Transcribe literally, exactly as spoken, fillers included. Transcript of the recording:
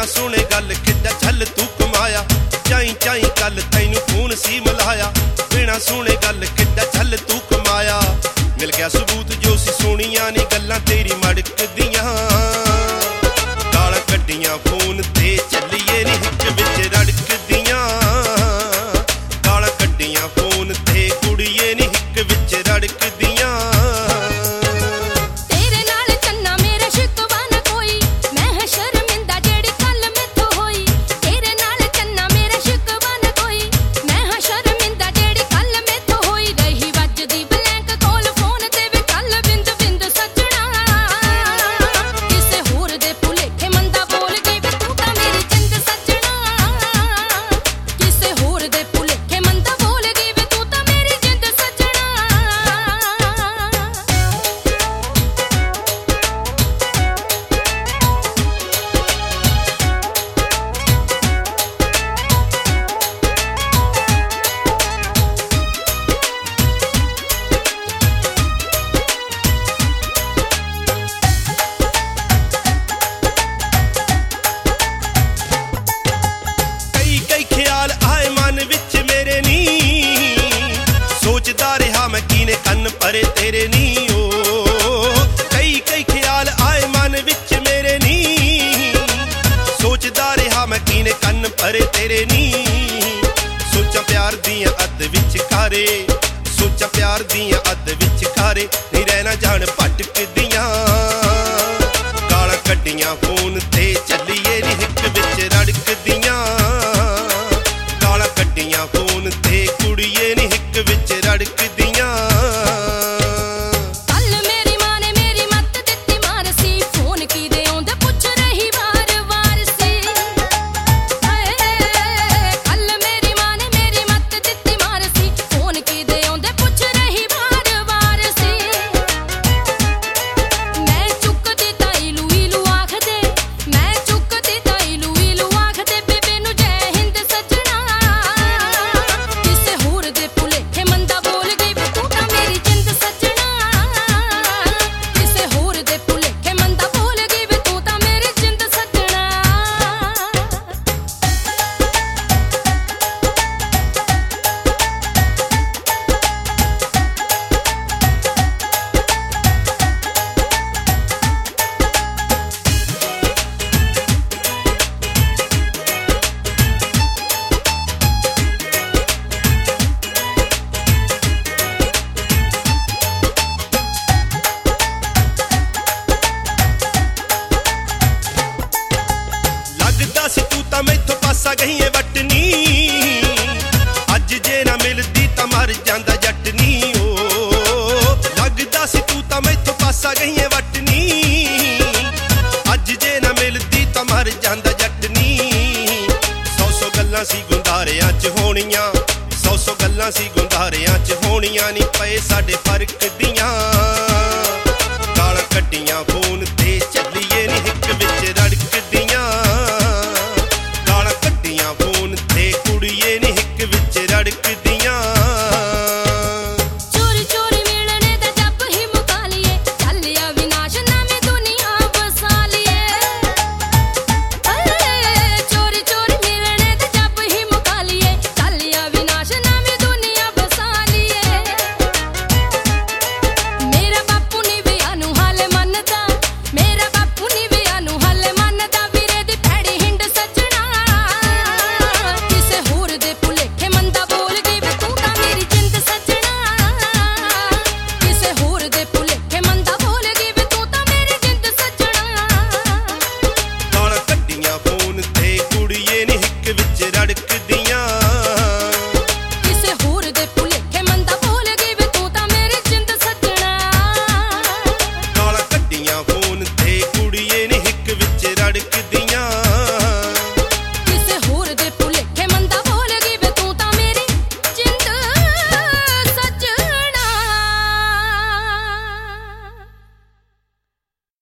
सुने गल किड्डा छल तू कमाया चाई चाई कल तैनू खून सी मिलाया बिना सुने गल किड्डा छल तू कमाया मिल गया सबूत जो सी सोनिया नी गल्लां तेरी मड़कदियां गालां कड्डियां फोन ते चलिए नी हिक विच रड़कदियां गालां कड्डियां फोन ते कुड़िए नी हिक विच रड़कदियां परे तेरे नी ओ कई कई ख्याल आए मन विच मेरे नी सोचदा रहा मैं कीने कन्न परे तेरे नी सोचा प्यार दियां अद विच कारे सोचा प्यार दियां अद विच कारे नहीं रहना जान भटकदियां गालां कड्डियां फोन ते चलिए नी हिक विच रड़कदियां गालां कड्डियां फोन ते कुड़िए नी हिक विच रड़कदियां गईए वटनी अज जे ना मिलदी तां मर जांदा जटनी ओ लगदा सी तू तां मैथों पासा गईए वटनी अज जे ना मिलदी तां मर जांदा जटनी सौ सौ गल्लां सी गुंदारियां च होणियां सौ सौ गल्लां सी गुंदारियां च होणियां नी पए साडे फर्क दियां गालां कड्डियां